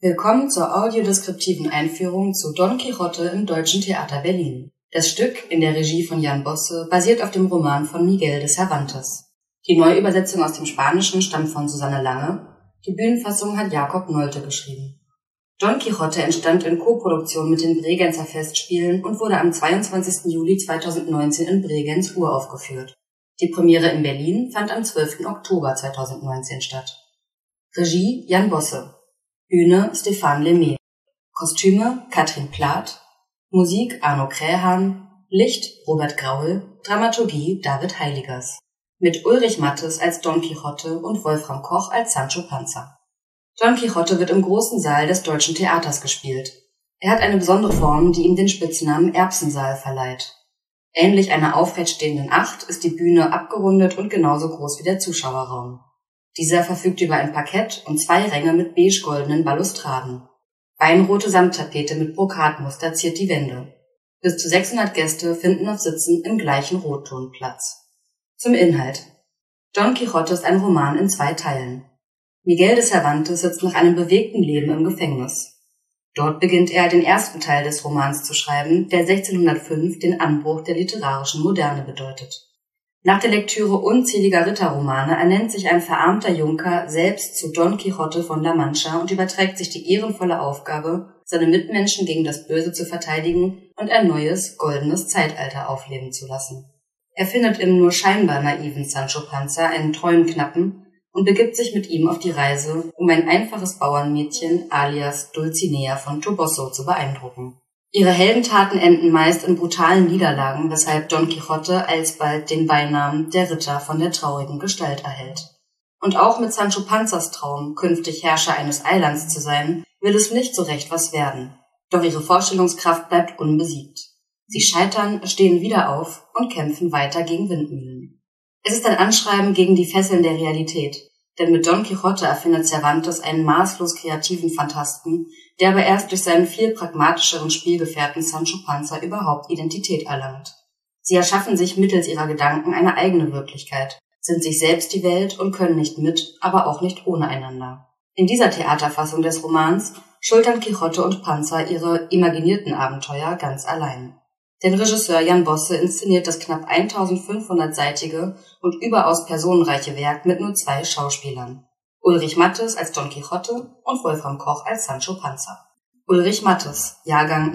Willkommen zur audiodeskriptiven Einführung zu Don Quixote im Deutschen Theater Berlin. Das Stück, in der Regie von Jan Bosse, basiert auf dem Roman von Miguel de Cervantes. Die Neuübersetzung aus dem Spanischen stammt von Susanne Lange, die Bühnenfassung hat Jakob Nolte geschrieben. Don Quixote entstand in Koproduktion mit den Bregenzer Festspielen und wurde am 22. Juli 2019 in Bregenz uraufgeführt. Die Premiere in Berlin fand am 12. Oktober 2019 statt. Regie Jan Bosse. Bühne Stéphane Lemay. Kostüme Katrin Plath. Musik Arno Krähan. Licht Robert Graul. Dramaturgie David Heiligers. Mit Ulrich Mattes als Don Quixote und Wolfram Koch als Sancho Panza. Don Quixote wird im großen Saal des Deutschen Theaters gespielt. Er hat eine besondere Form, die ihm den Spitznamen Erbsensaal verleiht. Ähnlich einer aufrecht stehenden Acht ist die Bühne abgerundet und genauso groß wie der Zuschauerraum. Dieser verfügt über ein Parkett und 2 Ränge mit beige-goldenen Balustraden. Weinrote Samttapete mit Brokatmuster ziert die Wände. Bis zu 600 Gäste finden auf Sitzen im gleichen Rotton Platz. Zum Inhalt. Don Quixote ist ein Roman in 2 Teilen. Miguel de Cervantes sitzt nach einem bewegten Leben im Gefängnis. Dort beginnt er, den ersten Teil des Romans zu schreiben, der 1605 den Anbruch der literarischen Moderne bedeutet. Nach der Lektüre unzähliger Ritterromane ernennt sich ein verarmter Junker selbst zu Don Quixote von La Mancha und überträgt sich die ehrenvolle Aufgabe, seine Mitmenschen gegen das Böse zu verteidigen und ein neues, goldenes Zeitalter aufleben zu lassen. Er findet im nur scheinbar naiven Sancho Panza einen treuen Knappen und begibt sich mit ihm auf die Reise, um ein einfaches Bauernmädchen alias Dulcinea von Toboso zu beeindrucken. Ihre Heldentaten enden meist in brutalen Niederlagen, weshalb Don Quixote alsbald den Beinamen der Ritter von der traurigen Gestalt erhält. Und auch mit Sancho Panzas Traum, künftig Herrscher eines Eilands zu sein, will es nicht so recht was werden. Doch ihre Vorstellungskraft bleibt unbesiegt. Sie scheitern, stehen wieder auf und kämpfen weiter gegen Windmühlen. Es ist ein Anschreiben gegen die Fesseln der Realität, denn mit Don Quixote erfindet Cervantes einen maßlos kreativen Phantasten, der aber erst durch seinen viel pragmatischeren Spielgefährten Sancho Panza überhaupt Identität erlangt. Sie erschaffen sich mittels ihrer Gedanken eine eigene Wirklichkeit, sind sich selbst die Welt und können nicht mit, aber auch nicht ohne einander. In dieser Theaterfassung des Romans schultern Quixote und Panza ihre imaginierten Abenteuer ganz allein. Denn Regisseur Jan Bosse inszeniert das knapp 1500-seitige und überaus personenreiche Werk mit nur 2 Schauspielern. Ulrich Mattes als Don Quixote und Wolfram Koch als Sancho Panza. Ulrich Mattes, Jahrgang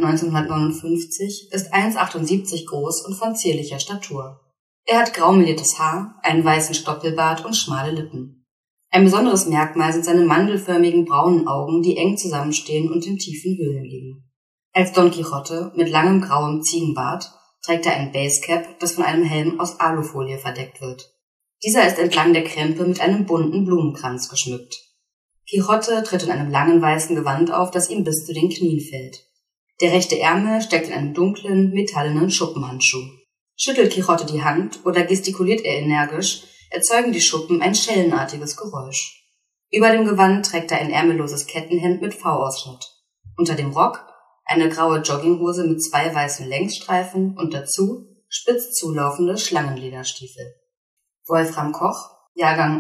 1959, ist 1,78 groß und von zierlicher Statur. Er hat graumeliertes Haar, einen weißen Stoppelbart und schmale Lippen. Ein besonderes Merkmal sind seine mandelförmigen braunen Augen, die eng zusammenstehen und in tiefen Höhlen liegen. Als Don Quixote mit langem grauem Ziegenbart trägt er ein Basecap, das von einem Helm aus Alufolie verdeckt wird. Dieser ist entlang der Krempe mit einem bunten Blumenkranz geschmückt. Quixote tritt in einem langen weißen Gewand auf, das ihm bis zu den Knien fällt. Der rechte Ärmel steckt in einem dunklen, metallenen Schuppenhandschuh. Schüttelt Quixote die Hand oder gestikuliert er energisch, erzeugen die Schuppen ein schellenartiges Geräusch. Über dem Gewand trägt er ein ärmelloses Kettenhemd mit V-Ausschnitt. Unter dem Rock eine graue Jogginghose mit 2 weißen Längsstreifen und dazu spitz zulaufende Schlangenlederstiefel. Wolfram Koch, Jahrgang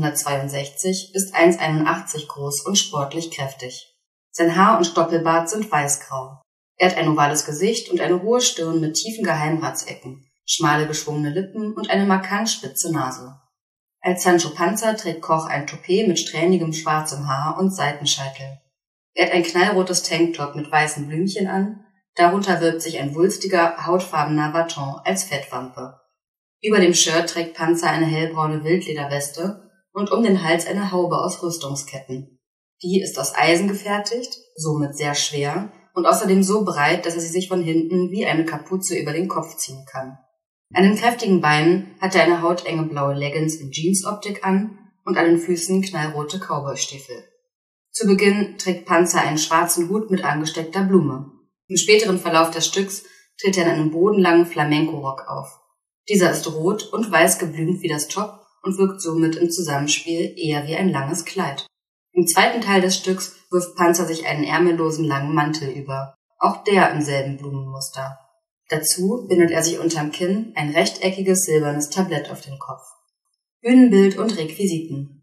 1962, ist 1,81 groß und sportlich kräftig. Sein Haar und Stoppelbart sind weißgrau. Er hat ein ovales Gesicht und eine hohe Stirn mit tiefen Geheimratsecken, schmale geschwungene Lippen und eine markant spitze Nase. Als Sancho Panza trägt Koch ein Toupet mit strähnigem schwarzem Haar und Seitenscheitel. Er hat ein knallrotes Tanktop mit weißen Blümchen an, darunter wirbt sich ein wulstiger, hautfarbener Baton als Fettwampe. Über dem Shirt trägt Panza eine hellbraune Wildlederweste und um den Hals eine Haube aus Rüstungsketten. Die ist aus Eisen gefertigt, somit sehr schwer und außerdem so breit, dass er sie sich von hinten wie eine Kapuze über den Kopf ziehen kann. An den kräftigen Beinen hat er eine hautenge blaue Leggings in Jeans-Optik an und an den Füßen knallrote Cowboystiefel. Zu Beginn trägt Panza einen schwarzen Hut mit angesteckter Blume. Im späteren Verlauf des Stücks tritt er in einem bodenlangen Flamenco-Rock auf. Dieser ist rot und weiß geblümt wie das Top und wirkt somit im Zusammenspiel eher wie ein langes Kleid. Im zweiten Teil des Stücks wirft Panza sich einen ärmellosen langen Mantel über, auch der im selben Blumenmuster. Dazu bindet er sich unterm Kinn ein rechteckiges silbernes Tablett auf den Kopf. Bühnenbild und Requisiten.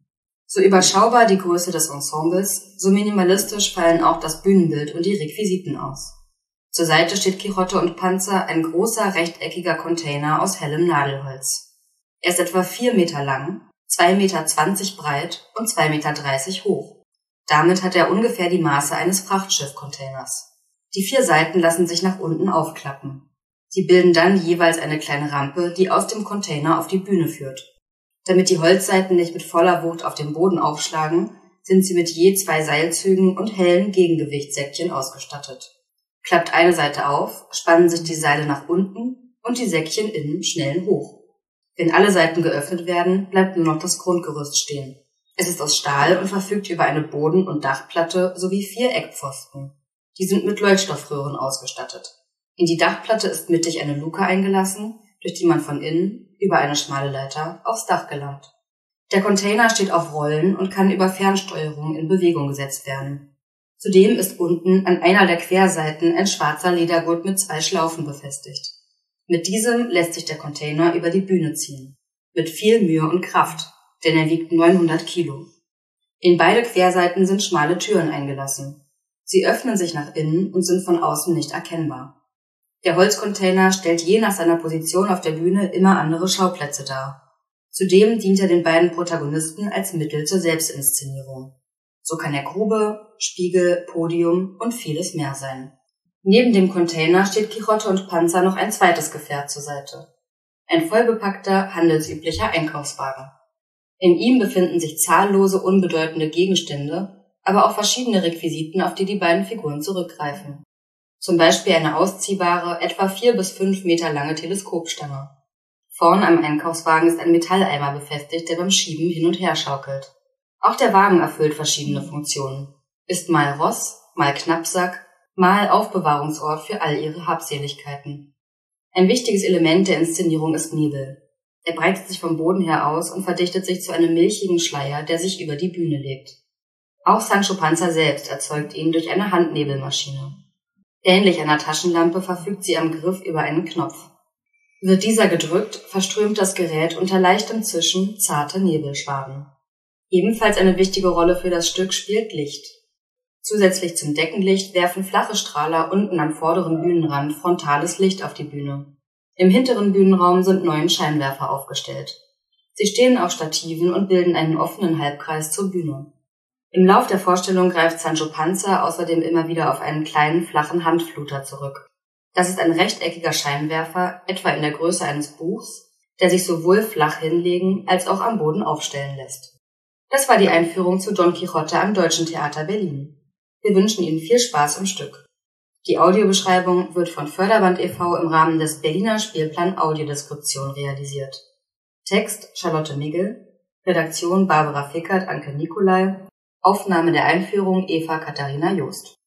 So überschaubar die Größe des Ensembles, so minimalistisch fallen auch das Bühnenbild und die Requisiten aus. Zur Seite steht Quixote und Panzer, ein großer rechteckiger Container aus hellem Nadelholz. Er ist etwa 4 Meter lang, 2,20 Meter breit und 2,30 Meter hoch. Damit hat er ungefähr die Maße eines Frachtschiff-Containers. Die 4 Seiten lassen sich nach unten aufklappen. Sie bilden dann jeweils eine kleine Rampe, die aus dem Container auf die Bühne führt. Damit die Holzseiten nicht mit voller Wucht auf den Boden aufschlagen, sind sie mit je 2 Seilzügen und hellen Gegengewichtssäckchen ausgestattet. Klappt eine Seite auf, spannen sich die Seile nach unten und die Säckchen innen schnellen hoch. Wenn alle Seiten geöffnet werden, bleibt nur noch das Grundgerüst stehen. Es ist aus Stahl und verfügt über eine Boden- und Dachplatte sowie 4 Eckpfosten. Die sind mit Leuchtstoffröhren ausgestattet. In die Dachplatte ist mittig eine Luke eingelassen, durch die man von innen, über eine schmale Leiter, aufs Dach gelangt. Der Container steht auf Rollen und kann über Fernsteuerung in Bewegung gesetzt werden. Zudem ist unten an einer der Querseiten ein schwarzer Ledergurt mit 2 Schlaufen befestigt. Mit diesem lässt sich der Container über die Bühne ziehen. Mit viel Mühe und Kraft, denn er wiegt 900 Kilo. In beide Querseiten sind schmale Türen eingelassen. Sie öffnen sich nach innen und sind von außen nicht erkennbar. Der Holzcontainer stellt je nach seiner Position auf der Bühne immer andere Schauplätze dar. Zudem dient er den beiden Protagonisten als Mittel zur Selbstinszenierung. So kann er Grube, Spiegel, Podium und vieles mehr sein. Neben dem Container steht Quixote und Panzer noch ein zweites Gefährt zur Seite. Ein vollbepackter, handelsüblicher Einkaufswagen. In ihm befinden sich zahllose, unbedeutende Gegenstände, aber auch verschiedene Requisiten, auf die die beiden Figuren zurückgreifen. Zum Beispiel eine ausziehbare, etwa 4 bis 5 Meter lange Teleskopstange. Vorn am Einkaufswagen ist ein Metalleimer befestigt, der beim Schieben hin und her schaukelt. Auch der Wagen erfüllt verschiedene Funktionen. Ist mal Ross, mal Knappsack, mal Aufbewahrungsort für all ihre Habseligkeiten. Ein wichtiges Element der Inszenierung ist Nebel. Er breitet sich vom Boden her aus und verdichtet sich zu einem milchigen Schleier, der sich über die Bühne legt. Auch Sancho Panza selbst erzeugt ihn durch eine Handnebelmaschine. Ähnlich einer Taschenlampe verfügt sie am Griff über einen Knopf. Wird dieser gedrückt, verströmt das Gerät unter leichtem Zischen zarte Nebelschwaden. Ebenfalls eine wichtige Rolle für das Stück spielt Licht. Zusätzlich zum Deckenlicht werfen flache Strahler unten am vorderen Bühnenrand frontales Licht auf die Bühne. Im hinteren Bühnenraum sind 9 Scheinwerfer aufgestellt. Sie stehen auf Stativen und bilden einen offenen Halbkreis zur Bühne. Im Lauf der Vorstellung greift Sancho Panza außerdem immer wieder auf einen kleinen, flachen Handfluter zurück. Das ist ein rechteckiger Scheinwerfer, etwa in der Größe eines Buchs, der sich sowohl flach hinlegen als auch am Boden aufstellen lässt. Das war die Einführung zu Don Quixote am Deutschen Theater Berlin. Wir wünschen Ihnen viel Spaß im Stück. Die Audiobeschreibung wird von Förderband e.V. im Rahmen des Berliner Spielplan Audiodeskription realisiert. Text Charlotte Migel, Redaktion Barbara Fickert, Anke Nicolai, Aufnahme der Einführung Eva Katharina Joost.